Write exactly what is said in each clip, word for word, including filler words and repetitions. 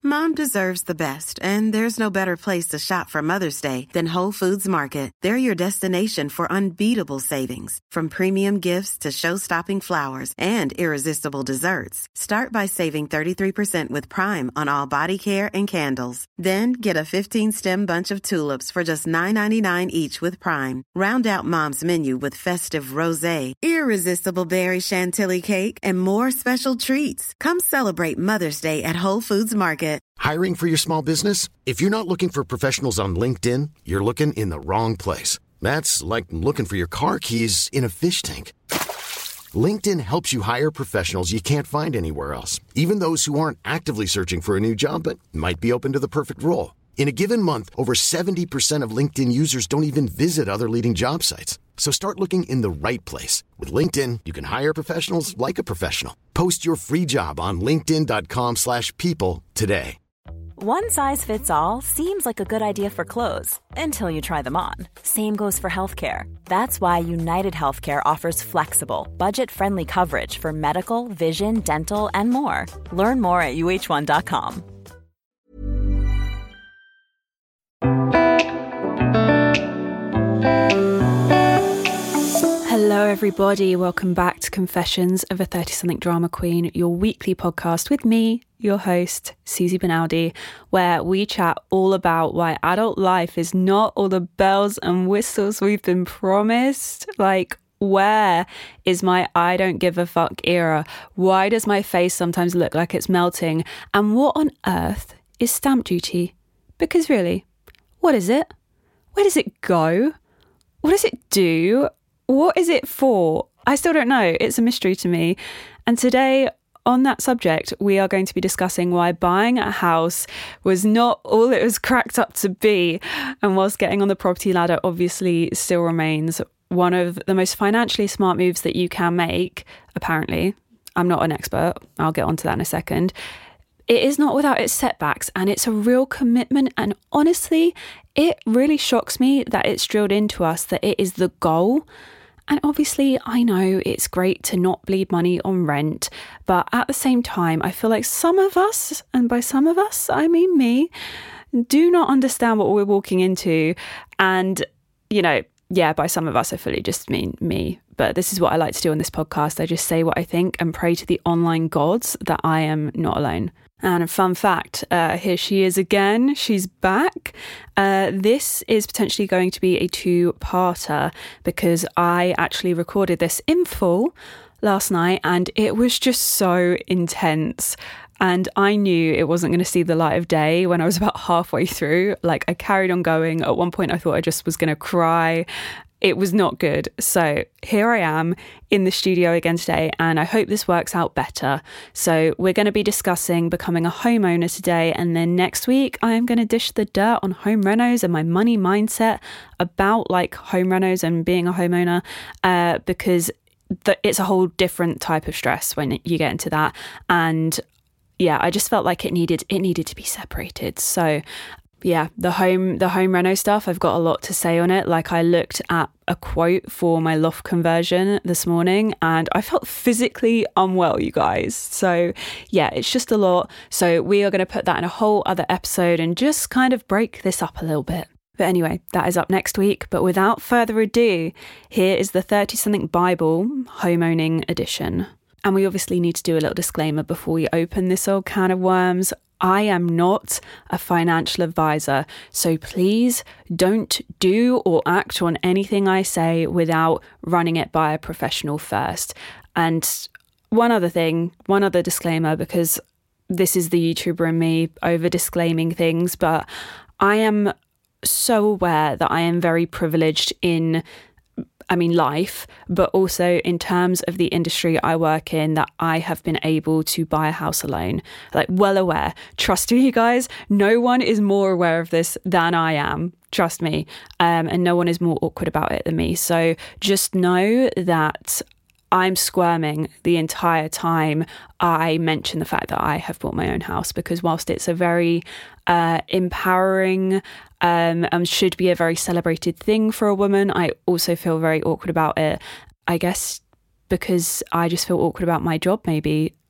Mom deserves the best, and there's no better place to shop for Mother's Day than Whole Foods Market. They're your destination for unbeatable savings, from premium gifts to show-stopping flowers and irresistible desserts. Start by saving thirty-three percent with Prime on all body care and candles. Then get a fifteen-stem bunch of tulips for just nine ninety-nine each with Prime. Round out Mom's menu with festive rosé, irresistible berry chantilly cake, and more special treats. Come celebrate Mother's Day at Whole Foods Market. Hiring for your small business? If you're not looking for professionals on LinkedIn, you're looking in the wrong place. That's like looking for your car keys in a fish tank. LinkedIn helps you hire professionals you can't find anywhere else, even those who aren't actively searching for a new job but might be open to the perfect role. In a given month, over seventy percent of LinkedIn users don't even visit other leading job sites. So start looking in the right place. With LinkedIn, you can hire professionals like a professional. Post your free job on linkedin.com slash people today. One size fits all seems like a good idea for clothes until you try them on. Same goes for healthcare. That's why United Healthcare offers flexible, budget-friendly coverage for medical, vision, dental, and more. Learn more at U H one dot com. Hello everybody, welcome back to Confessions of a thirty-something Drama Queen, your weekly podcast with me, your host, Susie Benaldi, where we chat all about why adult life is not all the bells and whistles we've been promised. Like, where is my I don't give a fuck era? Why does my face sometimes look like it's melting? And what on earth is stamp duty? Because really, what is it? Where does it go? What does it do? What is it for? I still don't know. It's a mystery to me. And today, on that subject, we are going to be discussing why buying a house was not all it was cracked up to be. And whilst getting on the property ladder obviously still remains one of the most financially smart moves that you can make, apparently. I'm not an expert. I'll get onto that in a second. It is not without its setbacks, and it's a real commitment. And honestly, it really shocks me that it's drilled into us that it is the goal. And obviously, I know it's great to not bleed money on rent, but at the same time, I feel like some of us, and by some of us, I mean me, do not understand what we're walking into. And, you know, yeah, by some of us, I fully just mean me. But this is what I like to do on this podcast. I just say what I think and pray to the online gods that I am not alone. And a fun fact, uh, here she is again. She's back. Uh, this is potentially going to be a two-parter because I actually recorded this in full last night and it was just so intense. And I knew it wasn't going to see the light of day when I was about halfway through. Like, I carried on going. At one point, I thought I just was going to cry. It was not good. So here I am in the studio again today, and I hope this works out better. So we're going to be discussing becoming a homeowner today, and then next week I am going to dish the dirt on home renos and my money mindset about like home renos and being a homeowner, uh, because the, it's a whole different type of stress when you get into that. And yeah, I just felt like it needed it needed to be separated. So yeah, the home the home reno stuff, I've got a lot to say on it. Like, I looked at a quote for my loft conversion this morning and I felt physically unwell, you guys. So yeah, it's just a lot. So we are going to put that in a whole other episode and just kind of break this up a little bit. But anyway, that is up next week. But without further ado, here is the thirty-something Bible Homeowning Edition. And we obviously need to do a little disclaimer before we open this old can of worms. I am not a financial advisor, so please don't do or act on anything I say without running it by a professional first. And one other thing, one other disclaimer, because this is the YouTuber in me over disclaiming things, but I am so aware that I am very privileged in I mean, life, but also in terms of the industry I work in, that I have been able to buy a house alone. Like, well aware. Trust me, you guys, no one is more aware of this than I am. Trust me. Um, and no one is more awkward about it than me. So just know that I'm squirming the entire time I mention the fact that I have bought my own house, because whilst it's a very uh, empowering um, and should be a very celebrated thing for a woman, I also feel very awkward about it. I guess because I just feel awkward about my job, maybe.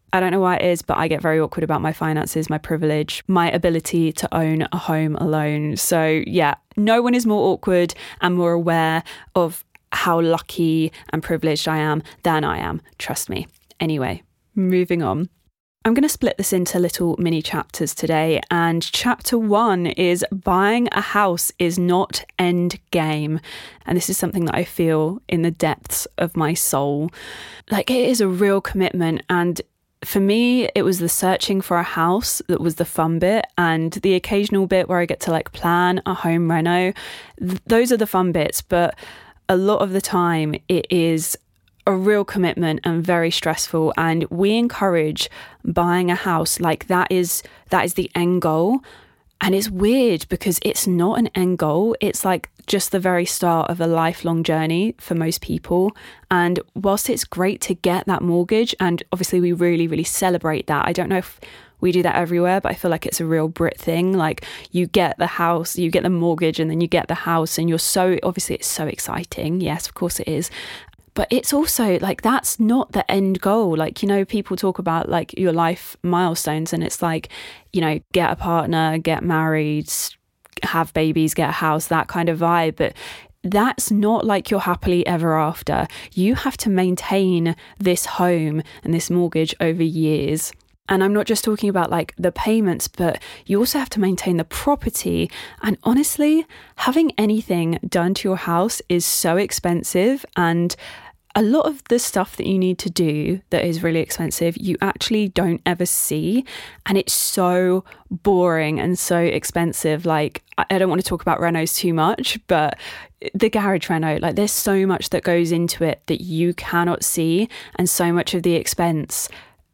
I don't know why it is, but I get very awkward about my finances, my privilege, my ability to own a home alone. So yeah, no one is more awkward and more aware of how lucky and privileged I am than I am. Trust me. Anyway, moving on. I'm going to split this into little mini chapters today, and chapter one is buying a house is not end game. And this is something that I feel in the depths of my soul. Like, it is a real commitment, and for me, it was the searching for a house that was the fun bit, and the occasional bit where I get to like plan a home reno. Th- those are the fun bits, but a lot of the time it is a real commitment and very stressful, and we encourage buying a house like that is that is the end goal. And it's weird because it's not an end goal. It's like just the very start of a lifelong journey for most people. And whilst it's great to get that mortgage, and obviously we really, really celebrate that. I don't know if we do that everywhere, but I feel like it's a real Brit thing. Like, you get the house, you get the mortgage, and then you get the house, and you're so, obviously it's so exciting. Yes, of course it is. But it's also like, that's not the end goal. Like, you know, people talk about like your life milestones, and it's like, you know, get a partner, get married, have babies, get a house, that kind of vibe. But that's not like you're happily ever after. You have to maintain this home and this mortgage over years. And I'm not just talking about like the payments, but you also have to maintain the property. And honestly, having anything done to your house is so expensive, and a lot of the stuff that you need to do that is really expensive, you actually don't ever see. And it's so boring and so expensive. Like, I don't want to talk about renos too much, but the garage reno, like, there's so much that goes into it that you cannot see. And so much of the expense,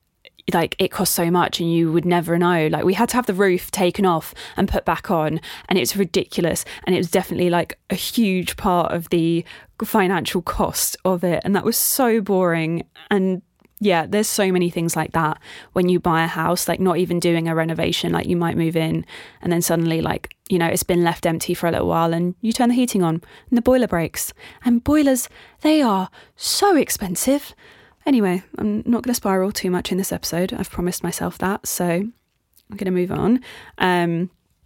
like, it costs so much and you would never know. Like, we had to have the roof taken off and put back on, and it's ridiculous. And it was definitely like a huge part of the financial cost of it. And that was so boring. And yeah, there's so many things like that when you buy a house, like not even doing a renovation. Like, you might move in and then suddenly, like, you know, it's been left empty for a little while, and you turn the heating on and the boiler breaks. And boilers, they are so expensive. Anyway, I'm not going to spiral too much in this episode. I've promised myself that, so I'm going to move on. Um,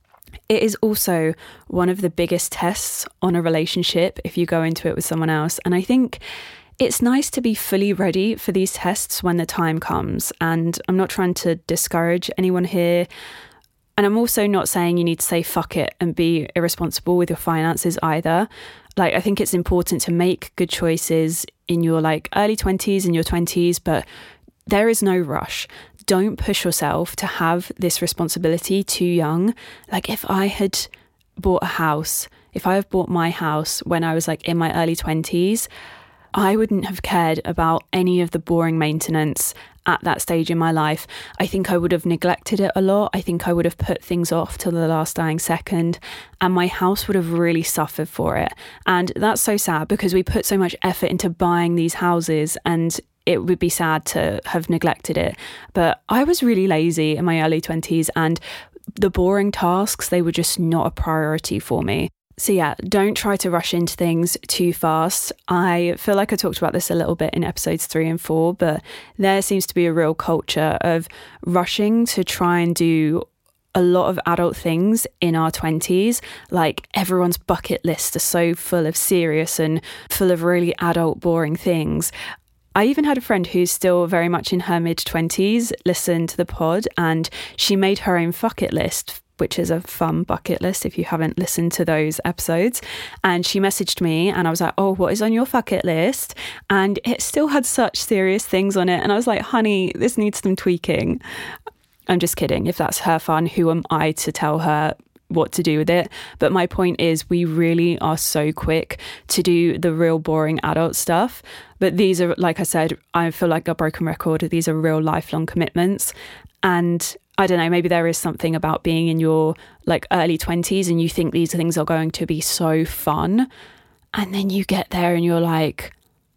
it is also one of the biggest tests on a relationship if you go into it with someone else. And I think it's nice to be fully ready for these tests when the time comes. And I'm not trying to discourage anyone here. And I'm also not saying you need to say fuck it and be irresponsible with your finances either. Like, I think it's important to make good choices in your like early twenties and your twenties, but there is no rush. Don't push yourself to have this responsibility too young. Like, if I had bought a house, if I had bought my house when I was like in my early twenties, I wouldn't have cared about any of the boring maintenance at that stage in my life. I think I would have neglected it a lot. I think I would have put things off till the last dying second, and my house would have really suffered for it. And that's so sad because we put so much effort into buying these houses, and it would be sad to have neglected it. But I was really lazy in my early twenties, and the boring tasks, they were just not a priority for me. So yeah, don't try to rush into things too fast. I feel like I talked about this a little bit in episodes three and four, but there seems to be a real culture of rushing to try and do a lot of adult things in our twenties. Like, everyone's bucket list are so full of serious and full of really adult, boring things. I even had a friend who's still very much in her mid-twenties listen to the pod, and she made her own bucket list, which is a fun bucket list if you haven't listened to those episodes. And she messaged me and I was like, oh, what is on your bucket list? And it still had such serious things on it. And I was like, honey, this needs some tweaking. I'm just kidding. If that's her fun, who am I to tell her what to do with it? But my point is, we really are so quick to do the real boring adult stuff. But these are, like I said, I feel like a broken record. These are real lifelong commitments. And I don't know, maybe there is something about being in your like early twenties and you think these things are going to be so fun. And then you get there and you're like,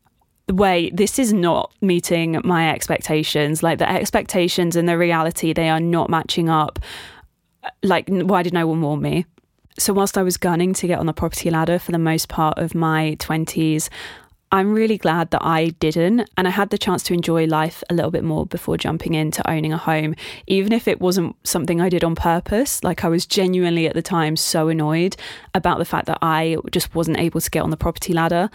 wait, this is not meeting my expectations. Like, the expectations and the reality, they are not matching up. Like, why did no one warn me? So whilst I was gunning to get on the property ladder for the most part of my twenties, I'm really glad that I didn't, and I had the chance to enjoy life a little bit more before jumping into owning a home, even if it wasn't something I did on purpose. Like, I was genuinely at the time so annoyed about the fact that I just wasn't able to get on the property ladder.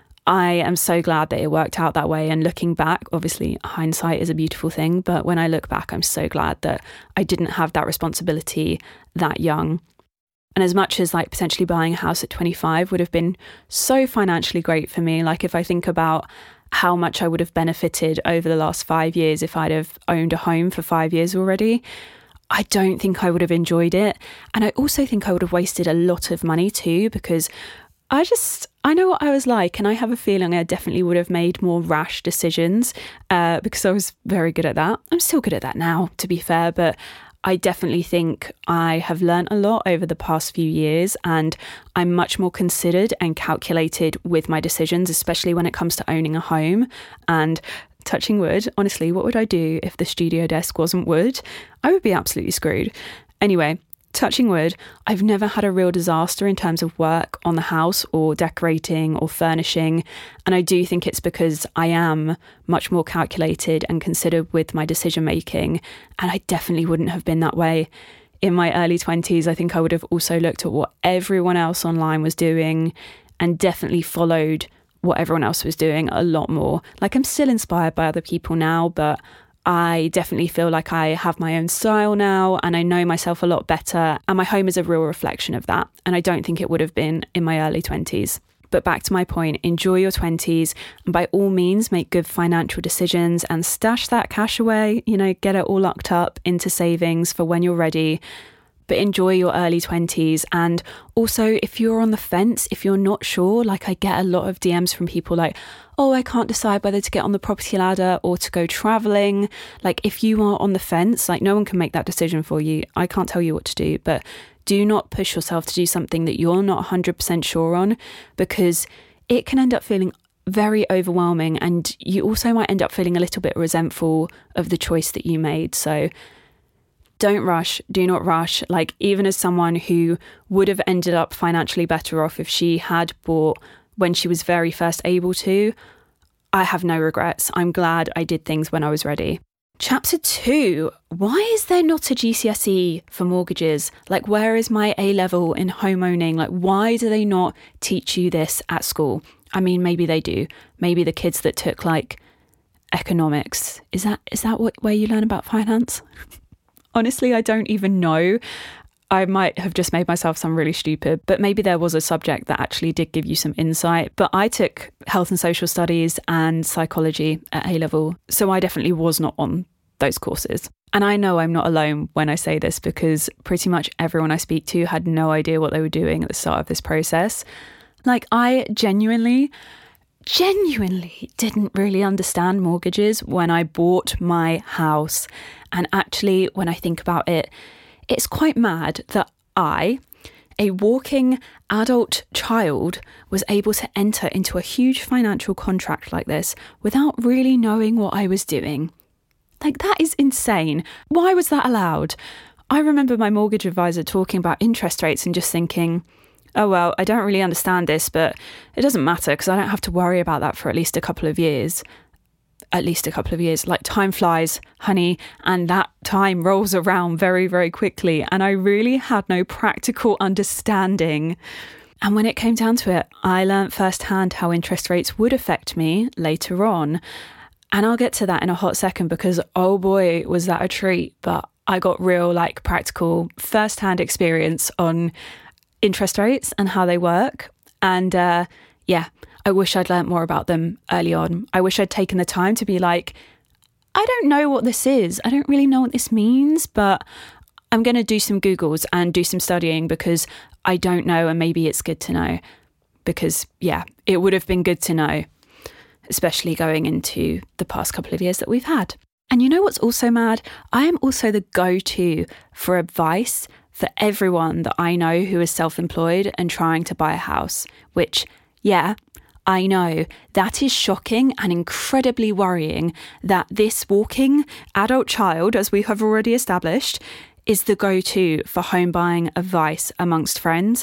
I am so glad that it worked out that way, and looking back, obviously hindsight is a beautiful thing, but when I look back, I'm so glad that I didn't have that responsibility that young. And as much as like potentially buying a house at twenty-five would have been so financially great for me, like if I think about how much I would have benefited over the last five years if I'd have owned a home for five years already, I don't think I would have enjoyed it. And I also think I would have wasted a lot of money too, because I just, I know what I was like, and I have a feeling I definitely would have made more rash decisions uh, because I was very good at that. I'm still good at that now, to be fair, but I definitely think I have learned a lot over the past few years, and I'm much more considered and calculated with my decisions, especially when it comes to owning a home. And touching wood, honestly, what would I do if the studio desk wasn't wood? I would be absolutely screwed. Anyway, touching wood, I've never had a real disaster in terms of work on the house or decorating or furnishing. And I do think it's because I am much more calculated and considered with my decision making. And I definitely wouldn't have been that way in my early twenties. I think I would have also looked at what everyone else online was doing and definitely followed what everyone else was doing a lot more. Like, I'm still inspired by other people now, but I definitely feel like I have my own style now, and I know myself a lot better, and my home is a real reflection of that. And I don't think it would have been in my early twenties. But back to my point, enjoy your twenties, and by all means make good financial decisions and stash that cash away, you know, get it all locked up into savings for when you're ready. But enjoy your early twenties. And also, if you're on the fence, if you're not sure, like I get a lot of D Ms from people like, oh, I can't decide whether to get on the property ladder or to go travelling. Like, if you are on the fence, like, no one can make that decision for you. I can't tell you what to do, but do not push yourself to do something that you're not one hundred percent sure on, because it can end up feeling very overwhelming, and you also might end up feeling a little bit resentful of the choice that you made. So don't rush, do not rush. Like, even as someone who would have ended up financially better off if she had bought when she was very first able to, I have no regrets. I'm glad I did things when I was ready. Chapter two, why is there not a G C S E for mortgages? Like, where is my A-level in home owning? Like, why do they not teach you this at school? I mean, maybe they do. Maybe the kids that took like economics, is that is that what where you learn about finance? Honestly, I don't even know. I might have just made myself sound really stupid, but maybe there was a subject that actually did give you some insight. But I took health and social studies and psychology at A-level, so I definitely was not on those courses. And I know I'm not alone when I say this, because pretty much everyone I speak to had no idea what they were doing at the start of this process. Like, I genuinely... genuinely didn't really understand mortgages when I bought my house. And actually, when I think about it, it's quite mad that I, a walking adult child, was able to enter into a huge financial contract like this without really knowing what I was doing. Like, that is insane. Why was that allowed? I remember my mortgage advisor talking about interest rates and just thinking, oh, well, I don't really understand this, but it doesn't matter because I don't have to worry about that for at least a couple of years. At least a couple of years. Like, time flies, honey, and that time rolls around very, very quickly. And I really had no practical understanding. And when it came down to it, I learnt firsthand how interest rates would affect me later on. And I'll get to that in a hot second, because, oh boy, was that a treat. But I got real, like, practical firsthand experience on interest rates and how they work. And uh, yeah, I wish I'd learnt more about them early on. I wish I'd taken the time to be like, I don't know what this is. I don't really know what this means, but I'm going to do some Googles and do some studying because I don't know, and maybe it's good to know. Because yeah, it would have been good to know, especially going into the past couple of years that we've had. And you know what's also mad? I am also the go-to for advice for everyone that I know who is self-employed and trying to buy a house, which, yeah, I know that is shocking and incredibly worrying that this walking adult child, as we have already established, is the go-to for home buying advice amongst friends.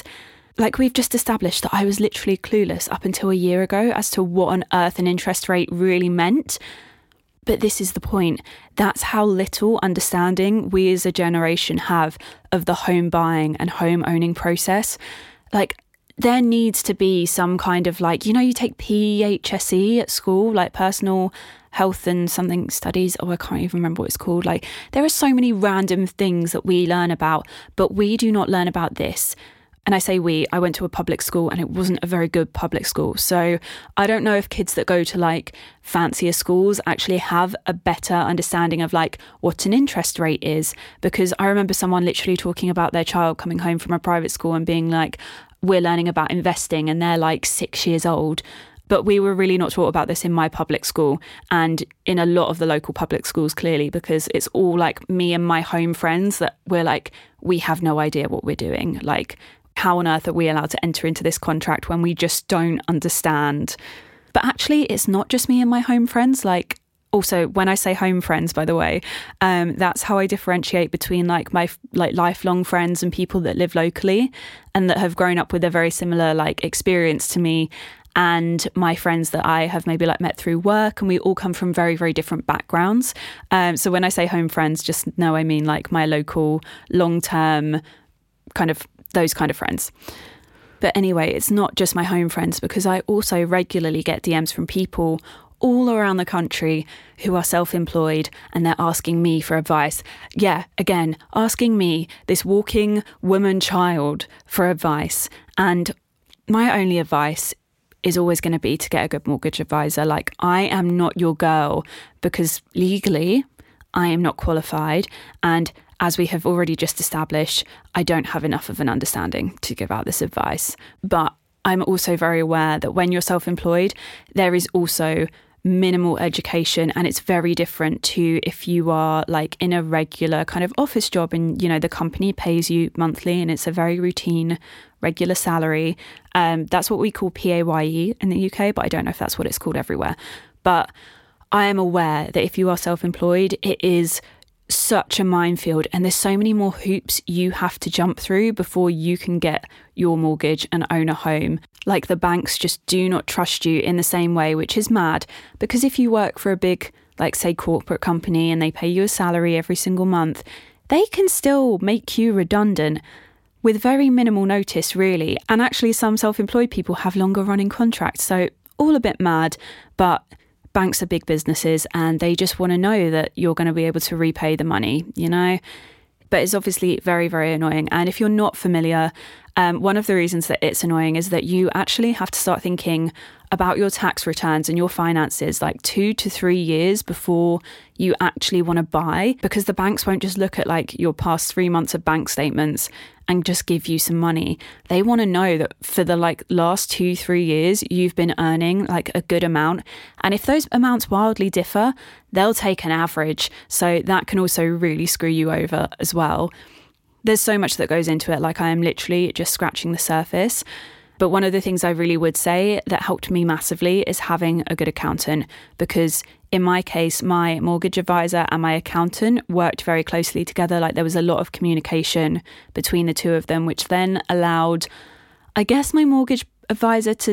Like, we've just established that I was literally clueless up until a year ago as to what on earth an interest rate really meant. But this is the point. That's how little understanding we as a generation have of the home buying and home owning process. Like, there needs to be some kind of, like, you know, you take P H S E at school, like personal health and something studies. Oh, I can't even remember what it's called. Like, there are so many random things that we learn about, but we do not learn about this. And I say we, I went to a public school and it wasn't a very good public school. So I don't know if kids that go to like fancier schools actually have a better understanding of like what an interest rate is. Because I remember someone literally talking about their child coming home from a private school and being like, we're learning about investing, and they're like six years old. But we were really not taught about this in my public school and in a lot of the local public schools, clearly, because it's all like me and my home friends that we're like, we have no idea what we're doing. Like, how on earth are we allowed to enter into this contract when we just don't understand? But actually, it's not just me and my home friends. Like, also, when I say home friends, by the way, um, that's how I differentiate between like my like lifelong friends and people that live locally and that have grown up with a very similar like experience to me, and my friends that I have maybe like met through work, and we all come from very, very different backgrounds. Um, so when I say home friends, just know I mean like my local, long-term kind of those kind of friends. But anyway, it's not just my home friends, because I also regularly get D Ms from people all around the country who are self-employed, and they're asking me for advice. Yeah, again, asking me, this walking woman child, for advice. And my only advice is always going to be to get a good mortgage advisor. Like, I am not your girl, because legally I am not qualified, and as we have already just established, I don't have enough of an understanding to give out this advice. But I'm also very aware that when you're self-employed, there is also minimal education, and it's very different to if you are like in a regular kind of office job and, you know, the company pays you monthly and it's a very routine, regular salary. Um, that's what we call P A Y E in the U K, but I don't know if that's what it's called everywhere. But I am aware that if you are self-employed, it is such a minefield, and there's so many more hoops you have to jump through before you can get your mortgage and own a home. Like, the banks just do not trust you in the same way, which is mad, because if you work for a big, like say corporate company, and they pay you a salary every single month, they can still make you redundant with very minimal notice, really. And actually some self-employed people have longer running contracts, so all a bit mad. But banks are big businesses and they just want to know that you're going to be able to repay the money, you know? But it's obviously very, very annoying. And if you're not familiar, um, one of the reasons that it's annoying is that you actually have to start thinking about your tax returns and your finances like two to three years before you actually want to buy, because the banks won't just look at like your past three months of bank statements and just give you some money. They want to know that for the like last two, three years, you've been earning like a good amount. And if those amounts wildly differ, they'll take an average. So that can also really screw you over as well. There's so much that goes into it. Like, I am literally just scratching the surface. But one of the things I really would say that helped me massively is having a good accountant, because in my case, my mortgage advisor and my accountant worked very closely together. Like, there was a lot of communication between the two of them, which then allowed, I guess, my mortgage advisor to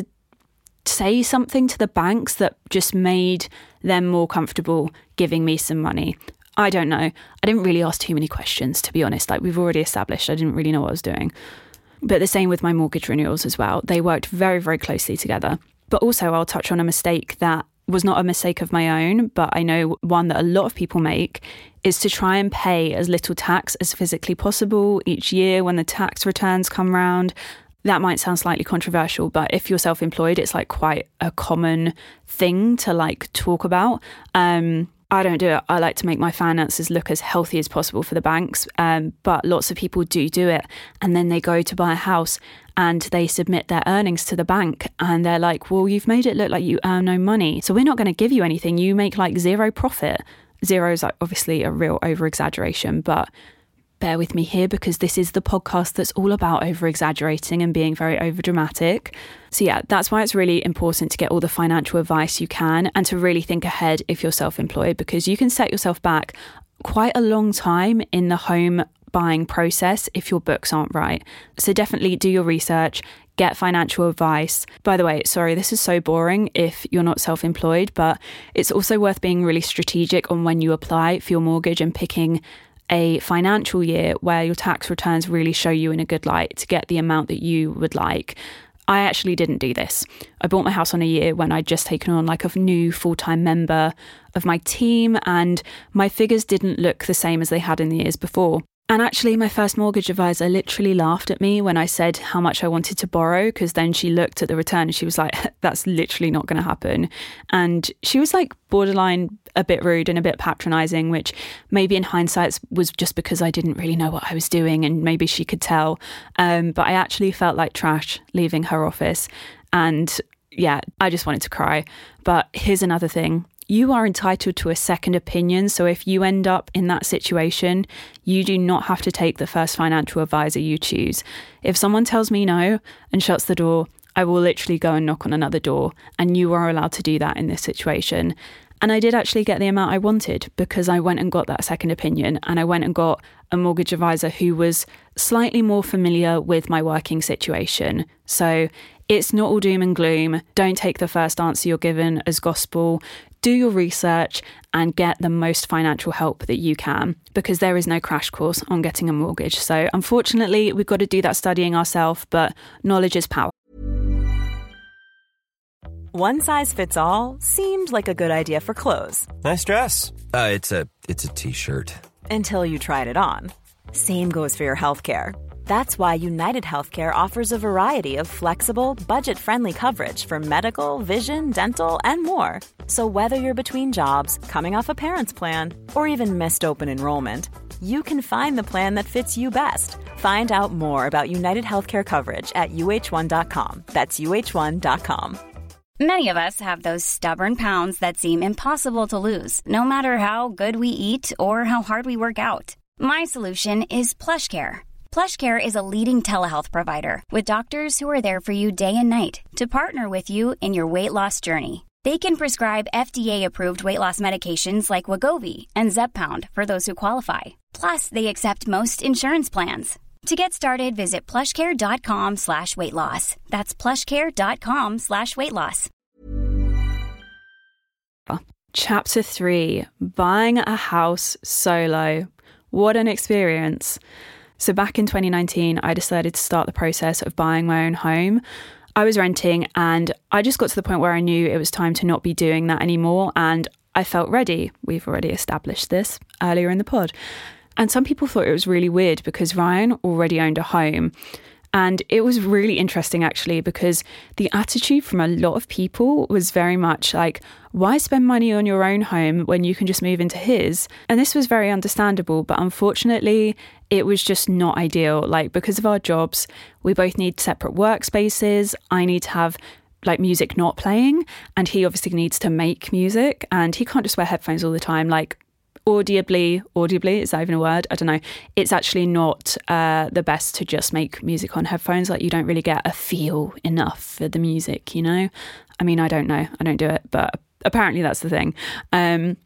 say something to the banks that just made them more comfortable giving me some money. I don't know. I didn't really ask too many questions, to be honest. Like, we've already established, I didn't really know what I was doing. But the same with my mortgage renewals as well. They worked very, very closely together. But also, I'll touch on a mistake that was not a mistake of my own, but I know one that a lot of people make, is to try and pay as little tax as physically possible each year when the tax returns come round. That might sound slightly controversial, but if you're self-employed, it's like quite a common thing to like talk about. Um, I don't do it. I like to make my finances look as healthy as possible for the banks. Um, but lots of people do do it. And then they go to buy a house and they submit their earnings to the bank. And they're like, well, you've made it look like you earn no money, so we're not going to give you anything. You make like zero profit. Zero is like obviously a real over-exaggeration, but bear with me here, because this is the podcast that's all about over-exaggerating and being very over-dramatic. So yeah, that's why it's really important to get all the financial advice you can and to really think ahead if you're self-employed, because you can set yourself back quite a long time in the home buying process if your books aren't right. So definitely do your research, get financial advice. By the way, sorry, this is so boring if you're not self-employed, but it's also worth being really strategic on when you apply for your mortgage and picking a financial year where your tax returns really show you in a good light to get the amount that you would like. I actually didn't do this. I bought my house on a year when I'd just taken on like a new full-time member of my team, and my figures didn't look the same as they had in the years before. And actually, my first mortgage advisor literally laughed at me when I said how much I wanted to borrow, because then she looked at the return and she was like, that's literally not going to happen. And she was like borderline a bit rude and a bit patronising, which maybe in hindsight was just because I didn't really know what I was doing and maybe she could tell. Um, but I actually felt like trash leaving her office. And yeah, I just wanted to cry. But here's another thing. You are entitled to a second opinion. So if you end up in that situation, you do not have to take the first financial advisor you choose. If someone tells me no and shuts the door, I will literally go and knock on another door. And you are allowed to do that in this situation. And I did actually get the amount I wanted because I went and got that second opinion, and I went and got a mortgage advisor who was slightly more familiar with my working situation. So it's not all doom and gloom. Don't take the first answer you're given as gospel. Do your research and get the most financial help that you can, because there is no crash course on getting a mortgage. So unfortunately, we've got to do that studying ourselves, but knowledge is power. One size fits all seemed like a good idea for clothes. Nice dress. Uh, it's a it's a t-shirt. Until you tried it on. Same goes for your healthcare. That's why United Healthcare offers a variety of flexible, budget-friendly coverage for medical, vision, dental, and more. So whether you're between jobs, coming off a parent's plan, or even missed open enrollment, you can find the plan that fits you best. Find out more about United Healthcare coverage at U H one dot com. That's U H one dot com. Many of us have those stubborn pounds that seem impossible to lose, no matter how good we eat or how hard we work out. My solution is PlushCare. PlushCare is a leading telehealth provider with doctors who are there for you day and night to partner with you in your weight loss journey. They can prescribe F D A-approved weight loss medications like Wegovy and Zepbound for those who qualify. Plus, they accept most insurance plans. To get started, visit plushcare.com slash weight loss. That's plushcare.com slash weight loss. Chapter three, buying a house solo. What an experience. So back in twenty nineteen, I decided to start the process of buying my own home. I was renting and I just got to the point where I knew it was time to not be doing that anymore, and I felt ready. We've already established this earlier in the pod. And some people thought it was really weird because Ryan already owned a home. And it was really interesting, actually, because the attitude from a lot of people was very much like, why spend money on your own home when you can just move into his? And this was very understandable, but unfortunately, it was just not ideal. Like, because of our jobs, we both need separate workspaces. I need to have like music not playing, and he obviously needs to make music, and he can't just wear headphones all the time. Like, audibly, audibly, is that even a word? I don't know. It's actually not uh, the best to just make music on headphones. Like, you don't really get a feel enough for the music, you know? I mean, I don't know. I don't do it, but apparently that's the thing. Um,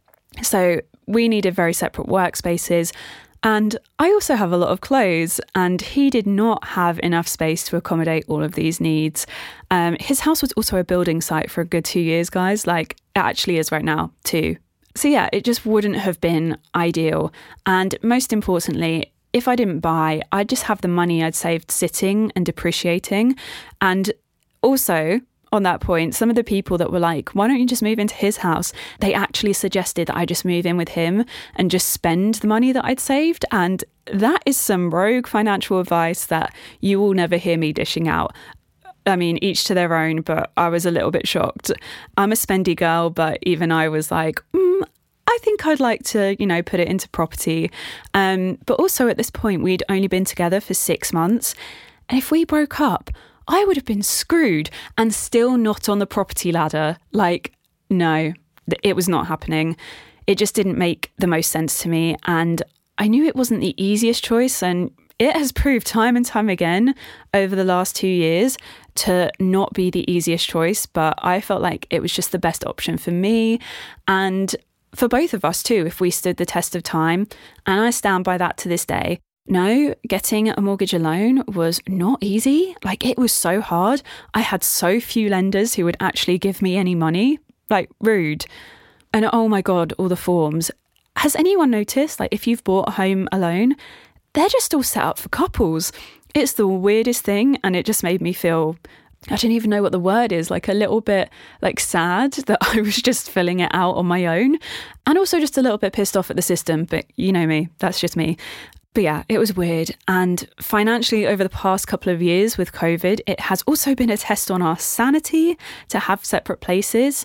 so we needed very separate workspaces. And I also have a lot of clothes, and he did not have enough space to accommodate all of these needs. Um, his house was also a building site for a good two years, guys. Like, it actually is right now, too. So yeah, it just wouldn't have been ideal. And most importantly, if I didn't buy, I'd just have the money I'd saved sitting and depreciating. And also, on that point, some of the people that were like, why don't you just move into his house? They actually suggested that I just move in with him and just spend the money that I'd saved. And that is some rogue financial advice that you will never hear me dishing out. I mean, each to their own, but I was a little bit shocked. I'm a spendy girl, but even I was like, mm, I think I'd like to, you know, put it into property. Um, but also at this point, we'd only been together for six months. And if we broke up, I would have been screwed and still not on the property ladder. Like, no, it was not happening. It just didn't make the most sense to me. And I knew it wasn't the easiest choice. And it has proved time and time again over the last two years to not be the easiest choice, but I felt like it was just the best option for me. And for both of us too, if we stood the test of time. And I stand by that to this day. No, getting a mortgage alone was not easy. Like, it was so hard. I had so few lenders who would actually give me any money. Like, rude. And oh my God, all the forms. Has anyone noticed, like, if you've bought a home alone, they're just all set up for couples. It's the weirdest thing, and it just made me feel, I don't even know what the word is, like a little bit like sad that I was just filling it out on my own, and also just a little bit pissed off at the system. But you know me, that's just me. But yeah, it was weird. And financially, over the past couple of years with COVID, it has also been a test on our sanity to have separate places.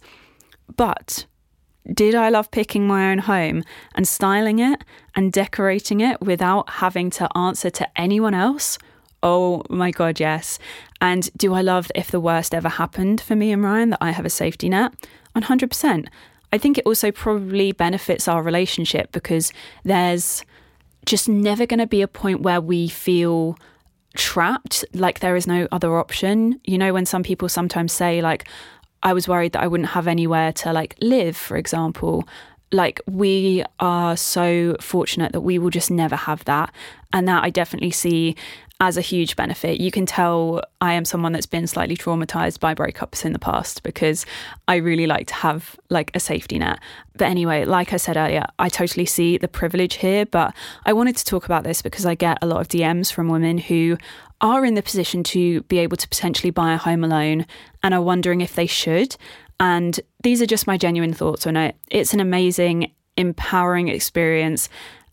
But did I love picking my own home and styling it and decorating it without having to answer to anyone else? Oh my God, yes. And do I love if the worst ever happened for me and Ryan that I have a safety net? one hundred percent. I think it also probably benefits our relationship because there's just never going to be a point where we feel trapped, like there is no other option. You know, when some people sometimes say like, I was worried that I wouldn't have anywhere to like live, for example. Like, we are so fortunate that we will just never have that. And that I definitely see as a huge benefit. You can tell I am someone that's been slightly traumatized by breakups in the past because I really like to have like a safety net. But anyway, like I said earlier, I totally see the privilege here, but I wanted to talk about this because I get a lot of D Ms from women who are in the position to be able to potentially buy a home alone and are wondering if they should. And these are just my genuine thoughts on it. It's an amazing, empowering experience,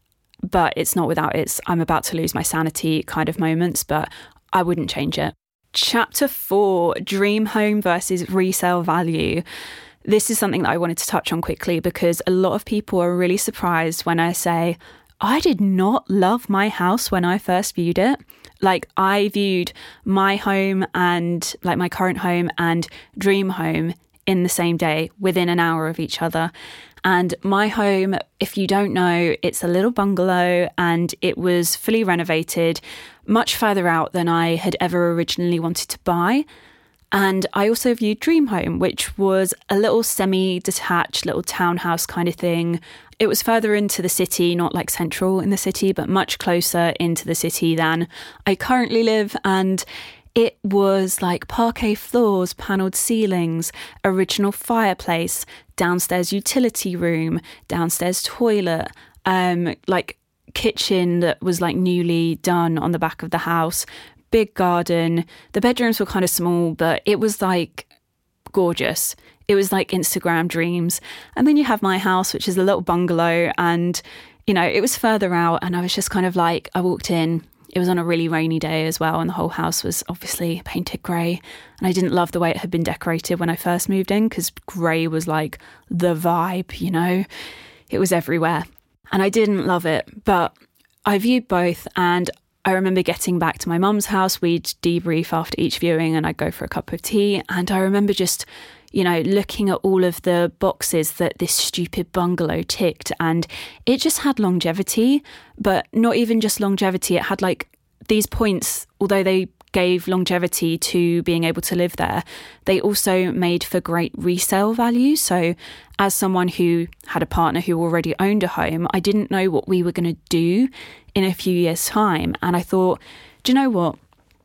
but it's not without its I'm about to lose my sanity kind of moments, but I wouldn't change it. Chapter four, dream home versus resale value. This is something that I wanted to touch on quickly because a lot of people are really surprised when I say, I did not love my house when I first viewed it. Like, I viewed my home and like my current home and dream home in the same day, within an hour of each other. And my home, if you don't know, it's a little bungalow and it was fully renovated, much further out than I had ever originally wanted to buy. And I also viewed Dream Home, which was a little semi-detached little townhouse kind of thing. It was further into the city, not like central in the city, but much closer into the city than I currently live. And it was like parquet floors, panelled ceilings, original fireplace, downstairs utility room, downstairs toilet, um, like kitchen that was like newly done on the back of the house, big garden. The bedrooms were kind of small, but it was like gorgeous. It was like Instagram dreams. And then you have my house, which is a little bungalow, and, you know, it was further out. And I was just kind of like, I walked in. It was on a really rainy day as well, and the whole house was obviously painted grey. And I didn't love the way it had been decorated when I first moved in because grey was like the vibe, you know? It was everywhere. And I didn't love it, but I viewed both, and I remember getting back to my mum's house. We'd debrief after each viewing and I'd go for a cup of tea. And I remember just, you know, looking at all of the boxes that this stupid bungalow ticked, and it just had longevity, but not even just longevity. It had like these points, although they gave longevity to being able to live there, they also made for great resale value. So as someone who had a partner who already owned a home, I didn't know what we were going to do in a few years' time. And I thought, do you know what?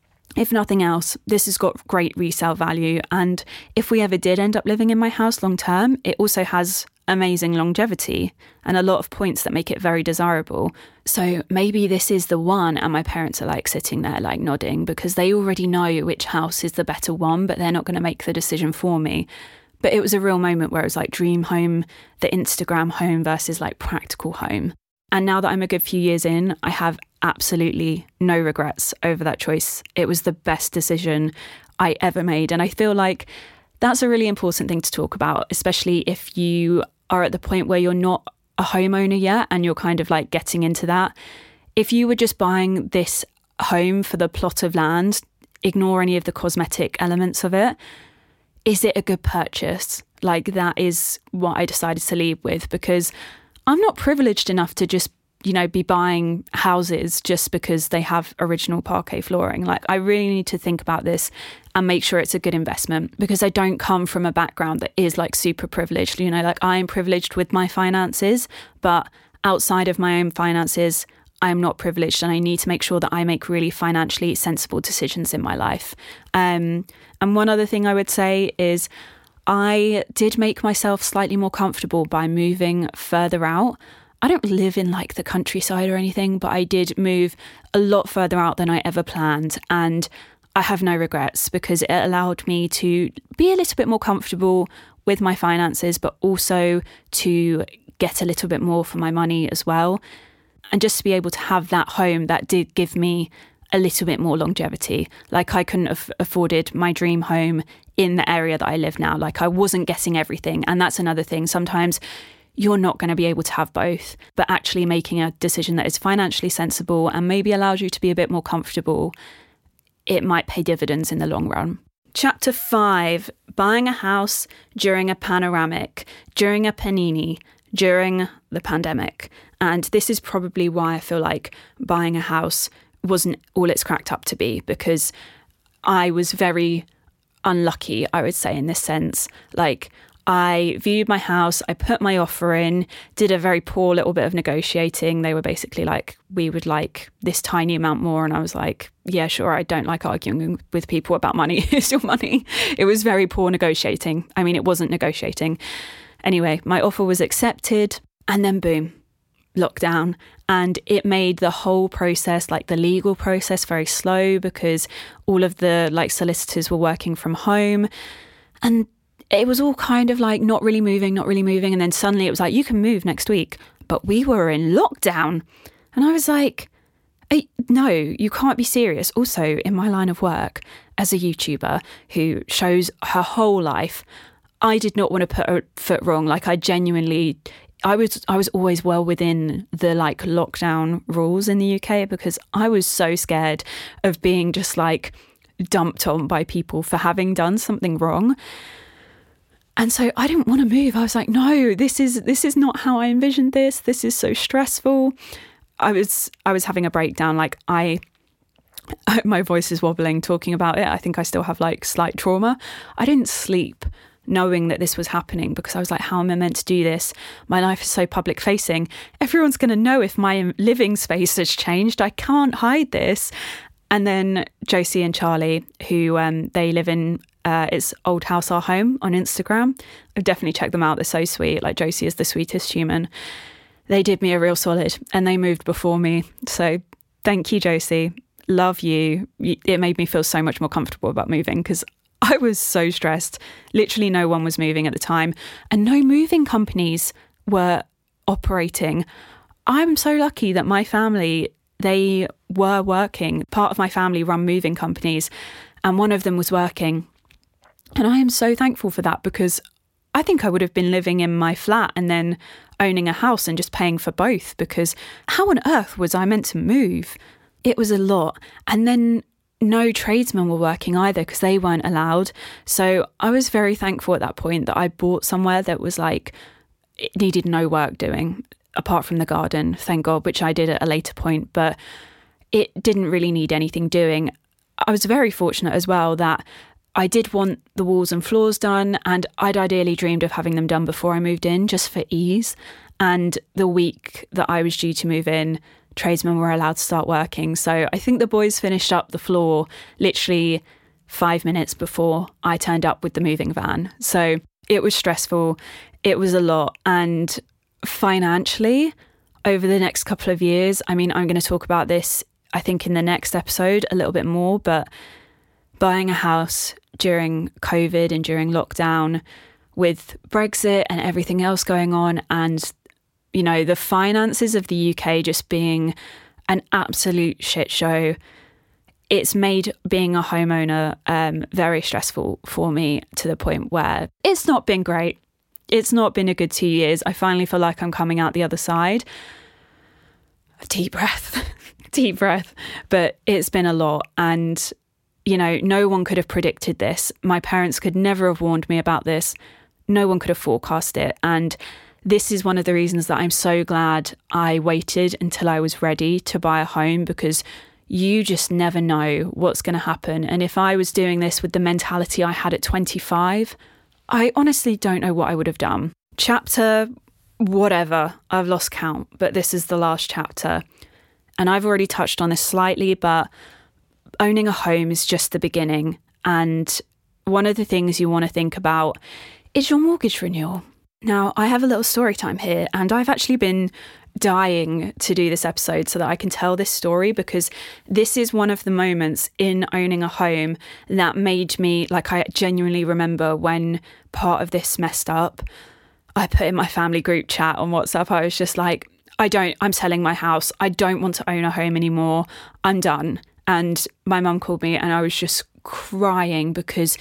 If nothing else, this has got great resale value. And if we ever did end up living in my house long term, it also has amazing longevity and a lot of points that make it very desirable. So maybe this is the one. And my parents are like sitting there like nodding because they already know which house is the better one, but they're not going to make the decision for me. But it was a real moment where it was like dream home, the Instagram home versus like practical home. And now that I'm a good few years in, I have absolutely no regrets over that choice. It was the best decision I ever made. And I feel like that's a really important thing to talk about, especially if you are at the point where you're not a homeowner yet and you're kind of like getting into that. If you were just buying this home for the plot of land, ignore any of the cosmetic elements of it, is it a good purchase? Like, that is what I decided to leave with, because I'm not privileged enough to just you know, be buying houses just because they have original parquet flooring. Like, I really need to think about this and make sure it's a good investment, because I don't come from a background that is like super privileged. You know, like I am privileged with my finances, but outside of my own finances, I'm not privileged, and I need to make sure that I make really financially sensible decisions in my life. Um, and one other thing I would say is I did make myself slightly more comfortable by moving further out. I don't live in like the countryside or anything, but I did move a lot further out than I ever planned. And I have no regrets, because it allowed me to be a little bit more comfortable with my finances, but also to get a little bit more for my money as well. And just to be able to have that home that did give me a little bit more longevity. Like, I couldn't have afforded my dream home in the area that I live now. Like, I wasn't getting everything. And that's another thing. Sometimes you're not going to be able to have both, but actually making a decision that is financially sensible and maybe allows you to be a bit more comfortable, it might pay dividends in the long run. Chapter five, buying a house during a panoramic, during a panini, during the pandemic. And this is probably why I feel like buying a house wasn't all it's cracked up to be, because I was very unlucky, I would say, in this sense. Like, I viewed my house, I put my offer in, did a very poor little bit of negotiating. They were basically like, we would like this tiny amount more. And I was like, yeah, sure, I don't like arguing with people about money. It's your money. It was very poor negotiating. I mean, it wasn't negotiating. Anyway, my offer was accepted, and then boom, lockdown. And it made the whole process, like the legal process, very slow, because all of the like solicitors were working from home. And it was all kind of like not really moving, not really moving. And then suddenly it was like, you can move next week. But we were in lockdown. And I was like, hey, no, you can't be serious. Also, in my line of work as a YouTuber who shows her whole life, I did not want to put a foot wrong. Like, I genuinely, I was I was always well within the like lockdown rules in the U K, because I was so scared of being just like dumped on by people for having done something wrong. And so I didn't want to move. I was like, no, this is this is not how I envisioned this. This is so stressful. I was I was having a breakdown. Like, I, my voice is wobbling talking about it. I think I still have like slight trauma. I didn't sleep knowing that this was happening, because I was like, how am I meant to do this? My life is so public facing. Everyone's going to know if my living space has changed. I can't hide this. And then Josie and Charlie, who um, they live in, uh, it's Old House Our Home on Instagram. I've definitely checked them out. They're so sweet. Like, Josie is the sweetest human. They did me a real solid, and they moved before me. So thank you, Josie. Love you. It made me feel so much more comfortable about moving, because I was so stressed. Literally no one was moving at the time, and no moving companies were operating. I'm so lucky that my family, they were working. Part of my family run moving companies, and one of them was working. And I am so thankful for that, because I think I would have been living in my flat and then owning a house and just paying for both, because how on earth was I meant to move? It was a lot. And then no tradesmen were working either, because they weren't allowed. So I was very thankful at that point that I bought somewhere that was like, it needed no work doing apart from the garden, thank God, which I did at a later point, but it didn't really need anything doing. I was very fortunate as well that I did want the walls and floors done, and I'd ideally dreamed of having them done before I moved in, just for ease. And the week that I was due to move in, tradesmen were allowed to start working. So I think the boys finished up the floor literally five minutes before I turned up with the moving van. So it was stressful. It was a lot. And financially, over the next couple of years, I mean, I'm going to talk about this, I think, in the next episode a little bit more, but buying a house during COVID and during lockdown, with Brexit and everything else going on, and you know, the finances of the U K just being an absolute shit show, it's made being a homeowner um, very stressful for me, to the point where it's not been great. It's not been a good two years. I finally feel like I'm coming out the other side. Deep breath, deep breath. But it's been a lot. And, you know, no one could have predicted this. My parents could never have warned me about this. No one could have forecast it. And this is one of the reasons that I'm so glad I waited until I was ready to buy a home, because you just never know what's going to happen. And if I was doing this with the mentality I had at twenty-five, I honestly don't know what I would have done. Chapter whatever, I've lost count, but this is the last chapter. And I've already touched on this slightly, but owning a home is just the beginning. And one of the things you want to think about is your mortgage renewal. Now, I have a little story time here, and I've actually been dying to do this episode so that I can tell this story, because this is one of the moments in owning a home that made me, like, I genuinely remember when part of this messed up. I put in my family group chat on WhatsApp, I was just like, I don't, I'm selling my house. I don't want to own a home anymore. I'm done. And my mum called me and I was just crying, because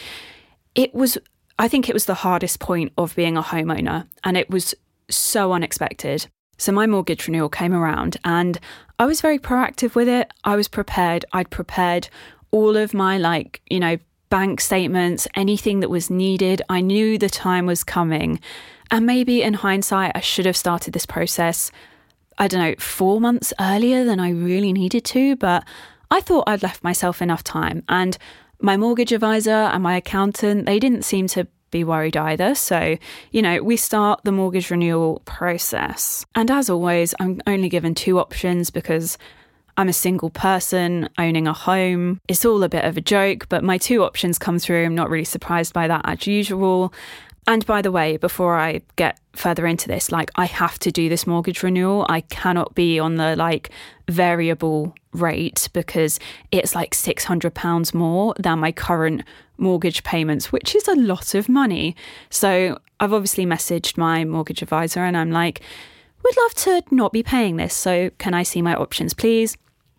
it was, I think it was the hardest point of being a homeowner, and it was so unexpected. So my mortgage renewal came around and I was very proactive with it. I was prepared. I'd prepared all of my, like, you know, bank statements, anything that was needed. I knew the time was coming. And maybe in hindsight, I should have started this process, I don't know, four months earlier than I really needed to. But I thought I'd left myself enough time. And my mortgage advisor and my accountant, they didn't seem to be worried either. So, you know, we start the mortgage renewal process. And as always, I'm only given two options because I'm a single person owning a home. It's all a bit of a joke, but my two options come through. I'm not really surprised by that as usual. And by the way, before I get further into this, like, I have to do this mortgage renewal. I cannot be on the like variable rate, because it's like six hundred pounds more than my current mortgage payments, which is a lot of money. So I've obviously messaged my mortgage advisor and I'm like, would love to not be paying this. So can I see my options, please?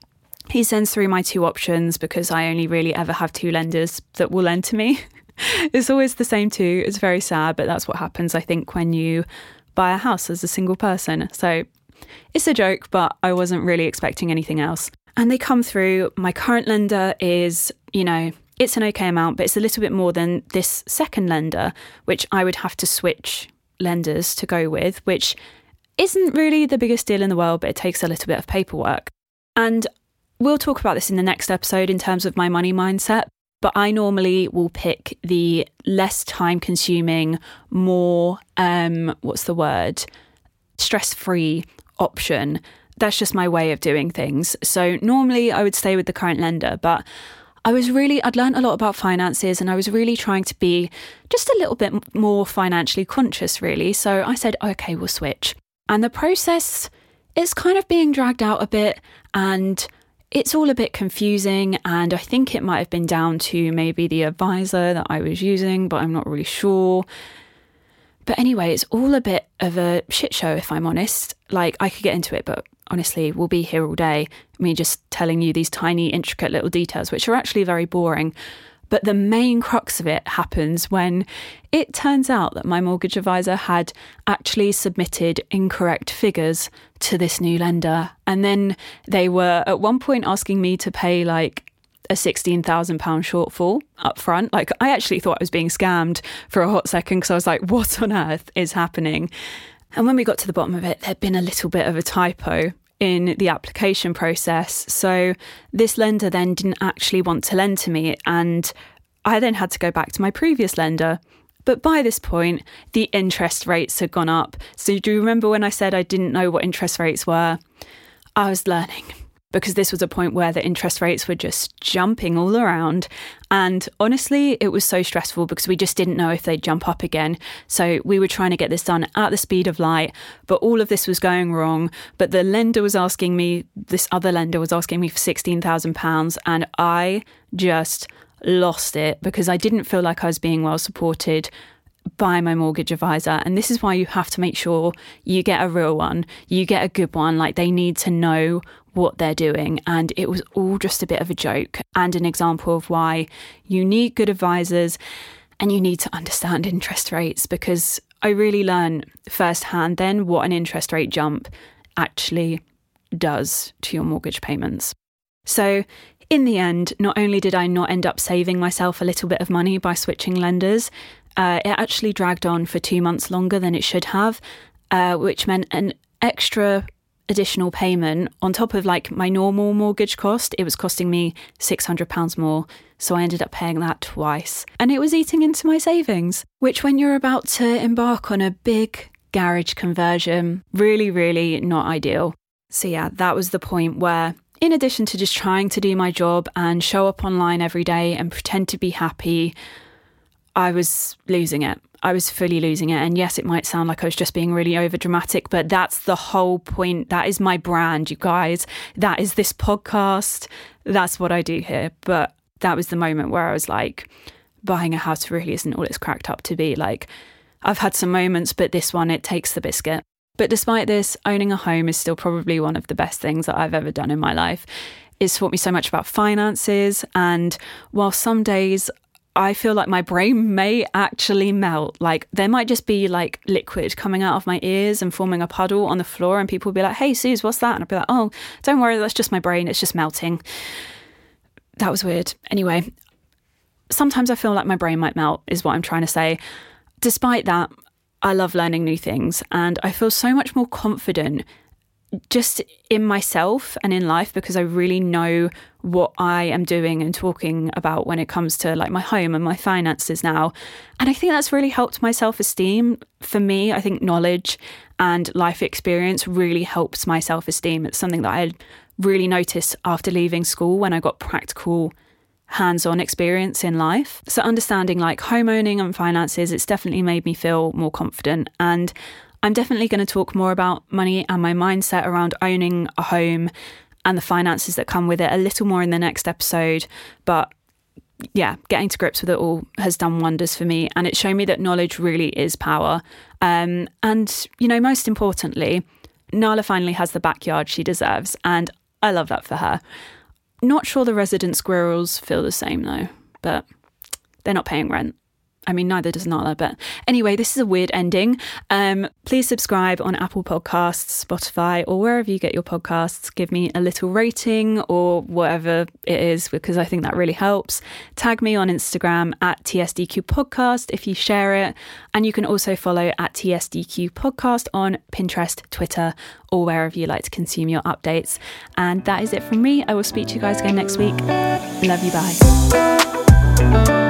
He sends through my two options, because I only really ever have two lenders that will lend to me. It's always the same two. It's very sad, but that's what happens, I think, when you buy a house as a single person. So it's a joke, but I wasn't really expecting anything else. And they come through. My current lender is, you know, it's an okay amount, but it's a little bit more than this second lender, which I would have to switch lenders to go with, which isn't really the biggest deal in the world, but it takes a little bit of paperwork. And we'll talk about this in the next episode in terms of my money mindset. But I normally will pick the less time consuming, more, um, what's the word, stress-free option. That's just my way of doing things. So normally I would stay with the current lender, but I was really, I'd learned a lot about finances and I was really trying to be just a little bit more financially conscious, really. So I said, okay, we'll switch. And the process is kind of being dragged out a bit, and it's all a bit confusing, and I think it might have been down to maybe the advisor that I was using, but I'm not really sure. But anyway, it's all a bit of a shit show, if I'm honest. Like, I could get into it, but honestly, we'll be here all day, me just telling you these tiny, intricate little details, which are actually very boring. But the main crux of it happens when it turns out that my mortgage advisor had actually submitted incorrect figures to this new lender. And then they were at one point asking me to pay like a sixteen thousand pounds shortfall up front. Like, I actually thought I was being scammed for a hot second, because I was like, what on earth is happening? And when we got to the bottom of it, there'd been a little bit of a typo in the application process. So this lender then didn't actually want to lend to me, and I then had to go back to my previous lender. But by this point, the interest rates had gone up. So do you remember when I said I didn't know what interest rates were? I was learning, because this was a point where the interest rates were just jumping all around. And honestly, it was so stressful because we just didn't know if they'd jump up again. So we were trying to get this done at the speed of light, but all of this was going wrong. But the lender was asking me, this other lender was asking me for sixteen thousand pounds, and I just lost it because I didn't feel like I was being well supported by my mortgage advisor. And this is why you have to make sure you get a real one, you get a good one. Like, they need to know what they're doing. And it was all just a bit of a joke and an example of why you need good advisors and you need to understand interest rates, because I really learned firsthand then what an interest rate jump actually does to your mortgage payments. So in the end, not only did I not end up saving myself a little bit of money by switching lenders, uh, it actually dragged on for two months longer than it should have. uh, which meant an extra additional payment on top of like my normal mortgage cost. It was costing me six hundred pounds more. So I ended up paying that twice. And it was eating into my savings, which when you're about to embark on a big garage conversion, really, really not ideal. So yeah, that was the point where, in addition to just trying to do my job and show up online every day and pretend to be happy, I was losing it. I was fully losing it. And yes, it might sound like I was just being really over dramatic, but that's the whole point. That is my brand, you guys. That is this podcast. That's what I do here. But that was the moment where I was like, buying a house really isn't all it's cracked up to be. Like, I've had some moments, but this one, it takes the biscuit. But despite this, owning a home is still probably one of the best things that I've ever done in my life. It's taught me so much about finances. And while some days I feel like my brain may actually melt. Like there might just be like liquid coming out of my ears and forming a puddle on the floor, and people will be like, "Hey, Suze, what's that?" And I'll be like, "Oh, don't worry, that's just my brain. It's just melting." That was weird. Anyway, sometimes I feel like my brain might melt is what I'm trying to say. Despite that, I love learning new things, and I feel so much more confident just in myself and in life because I really know what I am doing and talking about when it comes to like my home and my finances now. And I think that's really helped my self-esteem. For me, I think knowledge and life experience really helps my self-esteem. It's something that I really noticed after leaving school when I got practical hands-on experience in life. So understanding like home owning and finances, it's definitely made me feel more confident. And I'm definitely going to talk more about money and my mindset around owning a home and the finances that come with it a little more in the next episode. But yeah, getting to grips with it all has done wonders for me, and it's shown me that knowledge really is power. Um, and, you know, most importantly, Nala finally has the backyard she deserves, and I love that for her. Not sure the resident squirrels feel the same though, but they're not paying rent. I mean, neither does Nala, but anyway, this is a weird ending. Um, please subscribe on Apple Podcasts, Spotify, or wherever you get your podcasts. Give me a little rating or whatever it is, because I think that really helps. Tag me on Instagram at T S D Q Podcast if you share it. And you can also follow at T S D Q Podcast on Pinterest, Twitter, or wherever you like to consume your updates. And that is it from me. I will speak to you guys again next week. Love you, bye.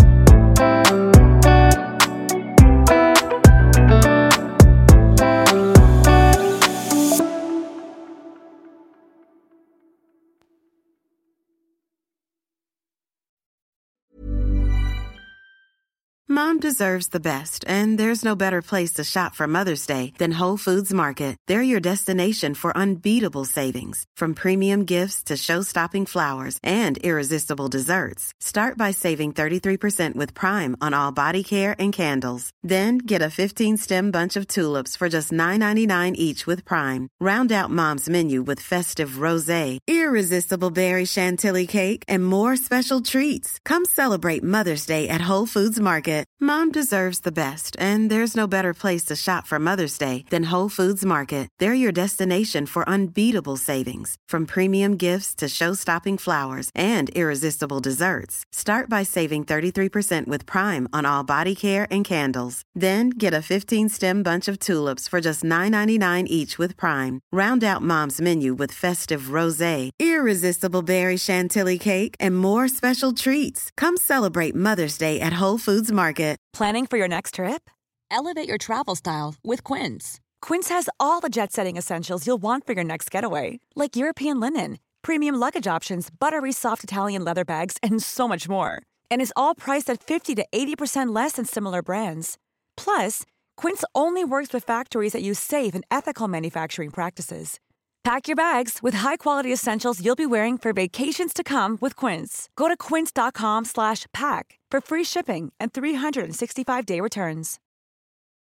Mom deserves the best, and there's no better place to shop for Mother's Day than Whole Foods Market. They're your destination for unbeatable savings, from premium gifts to show-stopping flowers and irresistible desserts. Start by saving thirty-three percent with Prime on all body care and candles. Then get a fifteen-stem bunch of tulips for just nine ninety-nine each with Prime. Round out Mom's menu with festive rosé, irresistible berry chantilly cake, and more special treats. Come celebrate Mother's Day at Whole Foods Market. Mom deserves the best, and there's no better place to shop for Mother's Day than Whole Foods Market. They're your destination for unbeatable savings, from premium gifts to show-stopping flowers and irresistible desserts. Start by saving thirty-three percent with Prime on all body care and candles. Then get a fifteen-stem bunch of tulips for just nine ninety-nine each with Prime. Round out Mom's menu with festive rosé, irresistible berry chantilly cake, and more special treats. Come celebrate Mother's Day at Whole Foods Market. Planning for your next trip? Elevate your travel style with Quince. Quince has all the jet-setting essentials you'll want for your next getaway, like European linen, premium luggage options, buttery soft Italian leather bags, and so much more. And is all priced at fifty to eighty percent less than similar brands. Plus, Quince only works with factories that use safe and ethical manufacturing practices. Pack your bags with high-quality essentials you'll be wearing for vacations to come with Quince. Go to quince.com slash pack for free shipping and three sixty-five day returns.